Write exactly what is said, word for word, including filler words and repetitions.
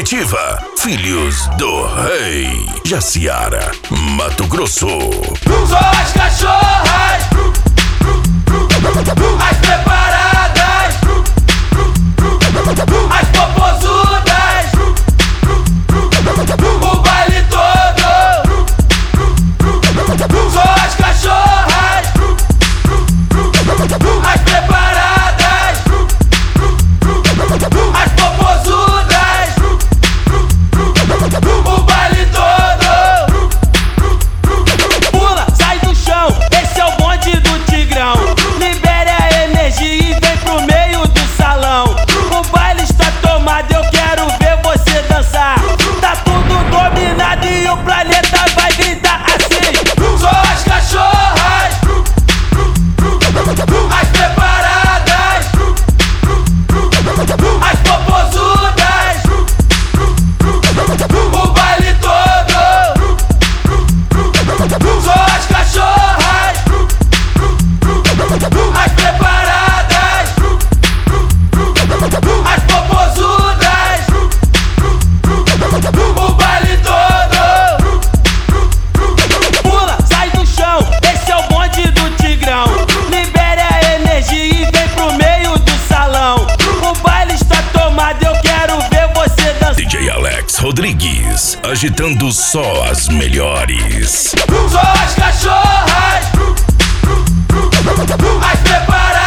definitiva. Filhos do Rei. Jaciara, Mato Grosso. Só as cachorras, as preparadas, as popozudas, o baile todo. Só as cachorras, as preparadas, as popozudas, o baile todo. Pula, sai do chão, esse é o bonde do Tigrão. Libere a energia e vem pro meio do salão. O baile está tomado, eu quero ver você dançar. Tá tudo dominado e o planeta vai gritar assim. Só as cachorras, as preparadas, as popozudas, o baile todo. Só as cachorras, as preparadas, as popozudas, o baile todo. Pula, sai do chão, esse é o bonde do Tigrão. Libere a energia e vem pro meio do salão. O baile está tomado, eu quero ver você dançar. D J Alex Rodrigues, agitando só as melhores. Só as cachorras, as preparadas.